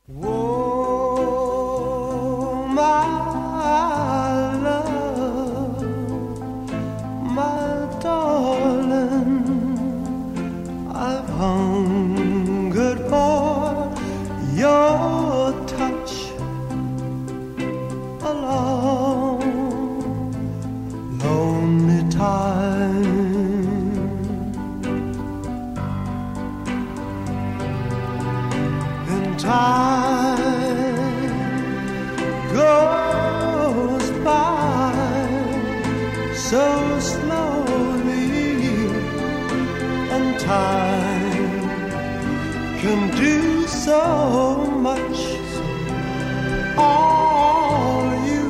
Oh, my love, my darling, I've hungered for your touch a long, lonely time. And time goes by so slowly, and time can do so much. All you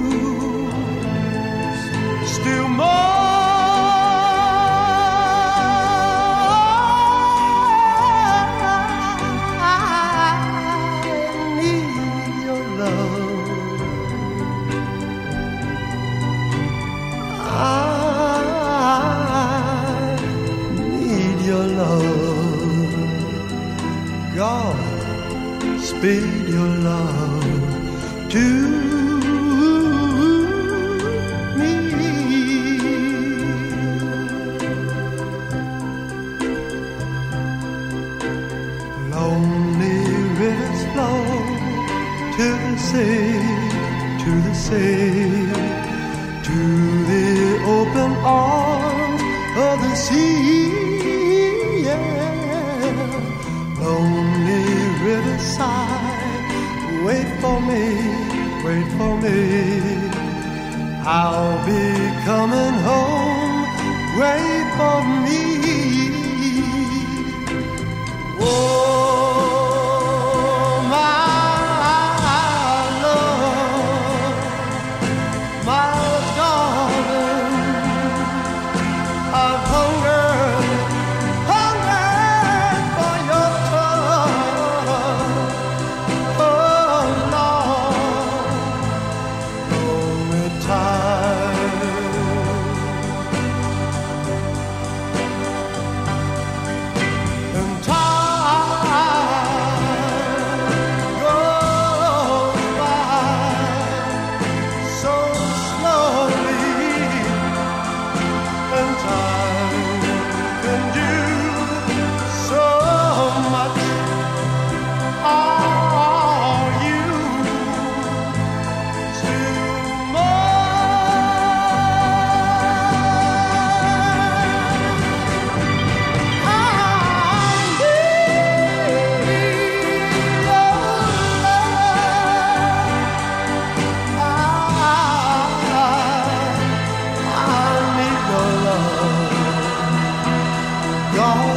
still more. I need your love. God, speed your love to me. Lonely rivers flow to the sea, to the sea, to the open arms of the sea, yeah. Lonely riverside, wait for me, wait for me. I'll be coming home, wait for me. Oh, my love, my darling, I've hungered for your touch. Oh, Lord, lonely time. And time goes by so slowly, and time can do so much. Are you still mine? I need your love. God,